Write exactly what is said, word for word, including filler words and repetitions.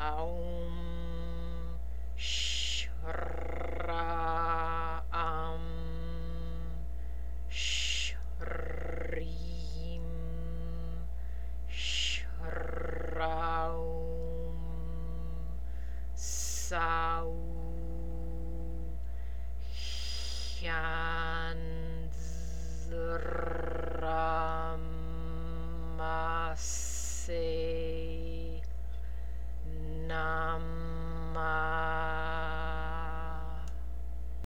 Aum Shra Am Shrim Shraum Sau Hyanzramase Namah